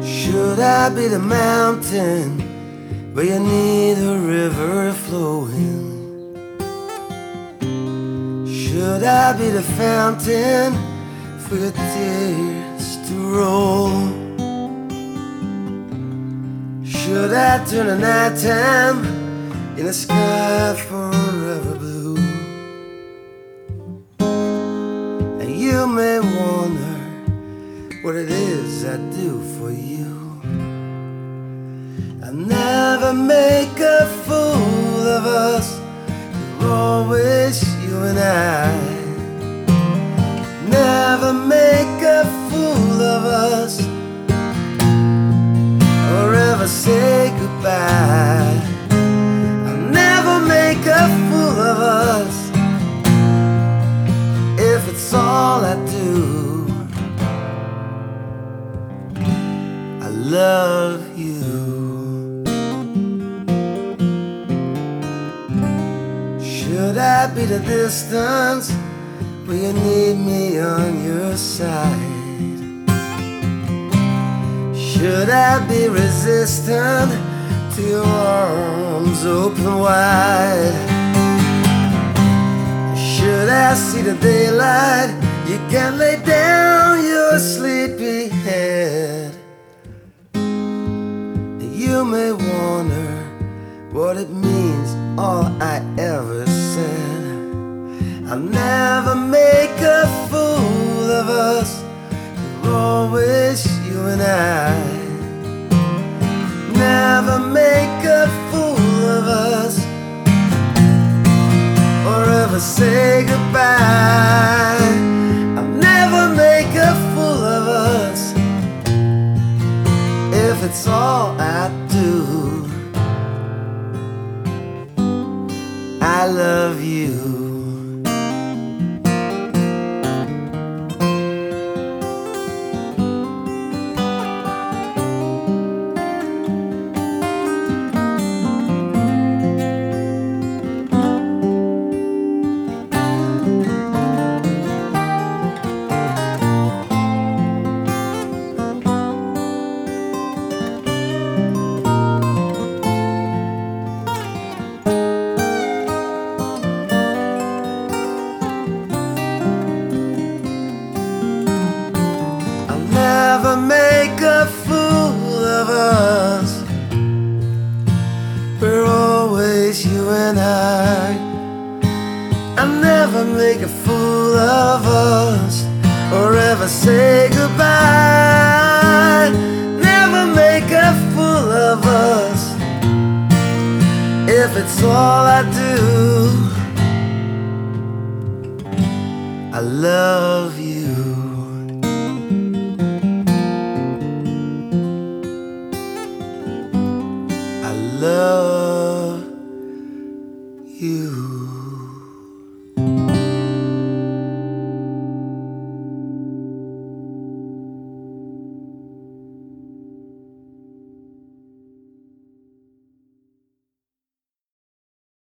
Should I be the mountain where you need a river flowing? Should I be the fountain for your tears to roll? Should I turn the nighttime in a sky forever blue? And you may wonder what it is I do for you. I never make a fool of us, you're always you and I. Never make a fool of us, or ever say goodbye. I'll never make a fool of us, if it's all I do. I love you. Should I be the distance where you need me on your side? Should I be resistant to your arms open wide? Should I see the daylight, you can lay down your sleepy head? You may wonder what it means, all I ever said. I'll never make a fool of us, you're always you and I. Never make a fool of us, or ever say goodbye. I'll never make a fool of us, if it's all I do. I love you. Never make a fool of us, we're always you and I. I'll never make a fool of us, or ever say goodbye. Never make a fool of us, if it's all I do. I love you. Love